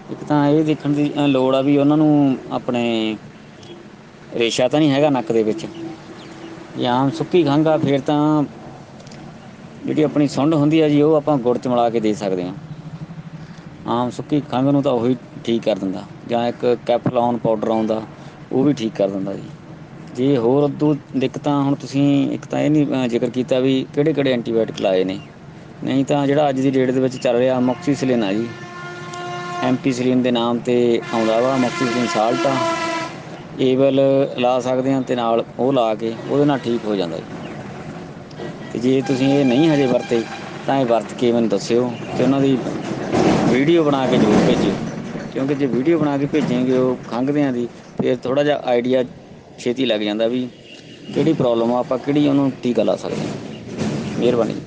ਇੱਕ ਤਾਂ ਇਹ ਦੇਖਣ ਦੀ ਲੋੜ ਆ ਵੀ ਉਹਨਾਂ ਨੂੰ ਆਪਣੇ ਰੇਸ਼ਾ ਤਾਂ ਨਹੀਂ ਹੈਗਾ ਨੱਕ ਦੇ ਵਿੱਚ। ਜੇ ਆਮ ਸੁੱਕੀ ਖੰਘ ਆ ਫਿਰ ਤਾਂ ਜਿਹੜੀ ਆਪਣੀ ਸੁੰਡ ਹੁੰਦੀ ਆ ਜੀ ਉਹ ਆਪਾਂ ਗੁੜ 'ਚ ਮਿਲਾ ਕੇ ਦੇ ਸਕਦੇ ਹਾਂ। ਆਮ ਸੁੱਕੀ ਖੰਘ ਨੂੰ ਤਾਂ ਉਹੀ ਠੀਕ ਕਰ ਦਿੰਦਾ, ਜਾਂ ਇੱਕ ਕੈਪਲੋਨ ਪਾਊਡਰ ਆਉਂਦਾ ਉਹ ਵੀ ਠੀਕ ਕਰ ਦਿੰਦਾ ਜੀ। ਜੇ ਹੋਰ ਉਦੋਂ ਦਿੱਕਤਾਂ ਹੁਣ ਤੁਸੀਂ ਇੱਕ ਤਾਂ ਇਹ ਨਹੀਂ ਜ਼ਿਕਰ ਕੀਤਾ ਵੀ ਕਿਹੜੇ-ਕਿਹੜੇ ਐਂਟੀਬਾਇਓਟਿਕ ਲਾਏ ਨੇ। ਨਹੀਂ ਤਾਂ ਜਿਹੜਾ ਅੱਜ ਦੀ ਡੇਟ ਦੇ ਵਿੱਚ ਚੱਲ ਰਿਹਾ ਮੋਕਸੀਸਿਲਿਨ ਆ ਜੀ। ਐਮਪੀਸਿਲਿਨ ਦੇ ਨਾਮ 'ਤੇ ਆਉਂਦਾ ਵਾ, ਮੋਕਸੀਸਿਲਿਨ ਸਾਲਟ ਆ। ਏਵਲ ਲਾ ਸਕਦੇ ਹਾਂ ਅਤੇ ਨਾਲ ਉਹ ਲਾ ਕੇ ਉਹਦੇ ਨਾਲ ਠੀਕ ਹੋ ਜਾਂਦਾ ਜੀ। ਅਤੇ ਜੇ ਤੁਸੀਂ ਇਹ ਨਹੀਂ ਹਜੇ ਵਰਤੇ ਤਾਂ ਇਹ ਵਰਤ ਕੇ ਮੈਨੂੰ ਦੱਸਿਓ ਅਤੇ ਉਹਨਾਂ ਦੀ ਵੀਡੀਓ ਬਣਾ ਕੇ ਜ਼ਰੂਰ ਭੇਜਿਓ। ਕਿਉਂਕਿ ਜੇ ਵੀਡੀਓ ਬਣਾ ਕੇ ਭੇਜੇਂਗੇ ਉਹ ਖੰਘਦਿਆਂ ਦੀ ਫਿਰ ਥੋੜ੍ਹਾ ਜਿਹਾ ਆਈਡੀਆ ਛੇਤੀ ਲੱਗ ਜਾਂਦਾ ਵੀ ਕਿਹੜੀ ਪ੍ਰੋਬਲਮ ਆ ਆਪਾਂ ਕਿਹੜੀ ਉਹਨੂੰ ਟੀਕਾ ਲਾ ਸਕਦੇ ਹਾਂ। ਮਿਹਰਬਾਨੀ।